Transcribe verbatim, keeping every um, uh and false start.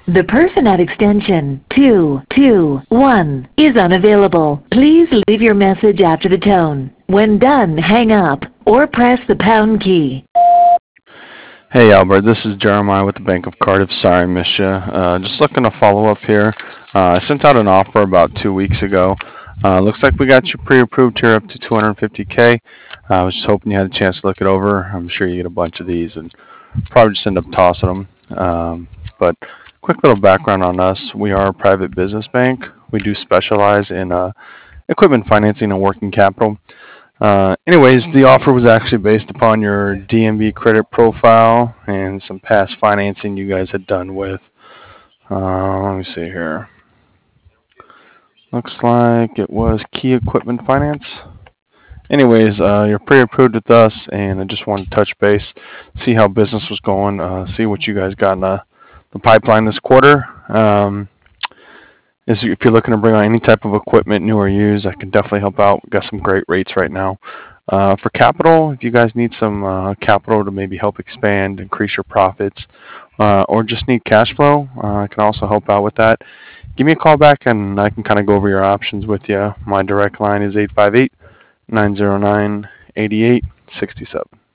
The person at extension two two one is unavailable. Please leave your message after the tone. When done, hang up or press the pound key. Hey Albert, this is Jeremiah with the Bank of Cardiff. Sorry I missed you. Uh, just looking to follow up here. Uh, I sent out an offer about two weeks ago. Uh, looks like we got you pre-approved here up to two hundred fifty K. Uh, I was just hoping you had a chance to look it over. I'm sure you get a bunch of these and probably just end up tossing them. Um, but quick little background on us. We are a private business bank. We do specialize in uh, equipment financing and working capital. Uh, anyways, the offer was actually based upon your D M V credit profile and some past financing you guys had done with. Uh, let me see here. Looks like it was Key Equipment Finance. Anyways, uh, you're pre-approved with us, and I just wanted to touch base, see how business was going, uh, see what you guys got in the, the pipeline this quarter. Um, is if you're looking to bring on any type of equipment, new or used, I can definitely help out. We've got some great rates right now. Uh, for capital, if you guys need some uh, capital to maybe help expand, increase your profits, uh, or just need cash flow, uh, I can also help out with that. Give me a call back and I can kind of go over your options with you. My direct line is eight five eight, nine zero nine, eight eight six seven.